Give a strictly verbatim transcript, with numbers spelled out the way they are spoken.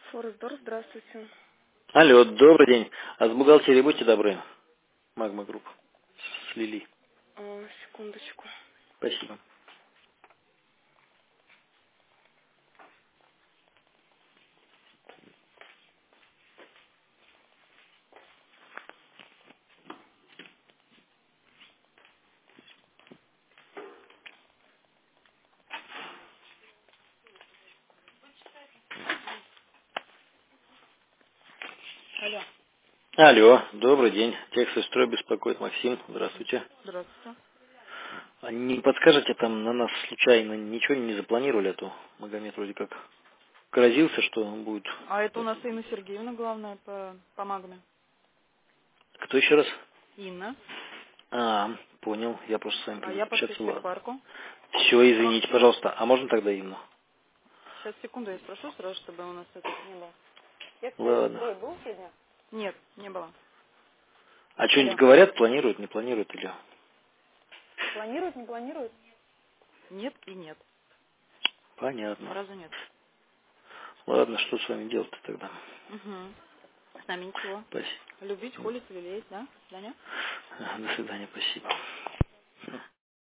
Форестдор, здравствуйте. Алло, добрый день. А с бухгалтерией будьте добры. Магма Групп. С Лили. А, секундочку. Спасибо. Алло. Алло, добрый день. Текстовый строй беспокоит Максим. Здравствуйте. Здравствуйте. А не подскажете, там на нас случайно ничего не запланировали, а то Магомед вроде как грозился, что он будет. А это у нас Инна Сергеевна, главная, по, по магме. Кто еще раз? Инна. А, понял. Я просто с вами А как бы я по общаться, ладно. техпарку. Все, извините, пожалуйста. А можно тогда Инну? Сейчас, секунду, я спрошу сразу, чтобы у нас это не было. Текстовый Ладно. строй был сегодня? Нет, не было. А что-нибудь Алло. говорят, планируют, не планируют или? Планирует, не планирует? Нет и нет. Понятно. Сразу нет. Ладно, что с вами делать-то тогда? Угу. С нами ничего. Спасибо. Любить, холить, лелеять, да, Даня? До свидания, спасибо.